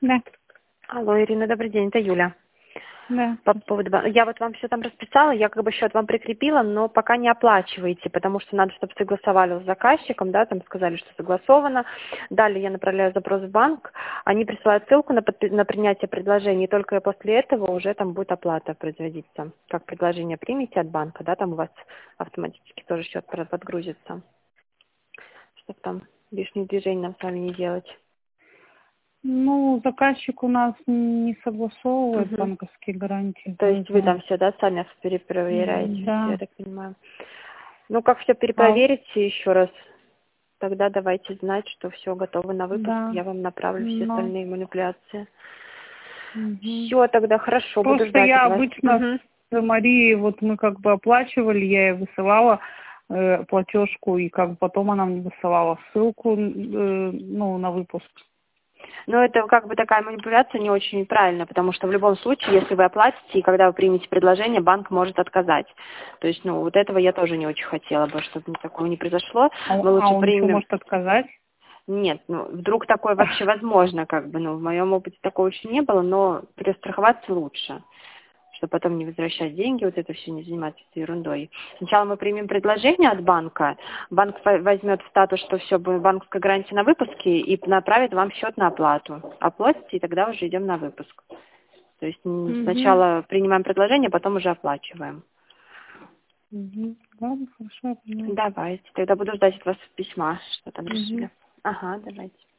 Да, Алло, Ирина, добрый день, это Юля. да. По поводу я вот вам все там расписала, я как бы счет вам прикрепила, но пока не оплачиваете, потому что надо, чтобы согласовали с заказчиком, да, там сказали, что согласовано. Далее я направляю запрос в банк, они присылают ссылку на принятие предложений, и только после этого уже там будет оплата производиться. Как предложение примете от банка, да, там у вас автоматически тоже счет подгрузится, чтобы там лишних движений нам с вами не делать. Ну, заказчик у нас не согласовывает Мгм. банковские гарантии, То есть вы поэтому... там все, да, сами перепроверяете, я Да. так понимаю. Ну, как все А, перепроверите еще раз, тогда давайте знать, что все готово на выпуск. да. Я вам направлю все Но... остальные манипуляции. мгм. Все, тогда хорошо, буду Просто ждать от я вас. обычно Мгм. с Марией, вот мы как бы оплачивали, я ей высылала платежку, и как бы потом она мне высылала ссылку, ну, на выпуск. Но это как бы такая манипуляция не очень правильная, потому что в любом случае, если вы оплатите, и когда вы примете предложение, банк может отказать. То есть, ну, вот этого я тоже не очень хотела бы, чтобы такого не произошло. Мы А лучше он еще примем. может отказать? Нет, ну, вдруг такое вообще возможно, как бы, ну, в моем опыте такого еще не было, но перестраховаться лучше, чтобы потом не возвращать деньги, вот это все не заниматься этой ерундой. Сначала мы примем предложение от банка, банк возьмет в статус, что все, банковская гарантия на выпуске, и направит вам счет на оплату. Оплатите, и тогда уже идем на выпуск. То есть Угу. сначала принимаем предложение, потом уже оплачиваем. Угу. Ладно, хорошо, я поняла. Давайте, тогда буду ждать от вас письма, что там Угу. решили. Ага, давайте.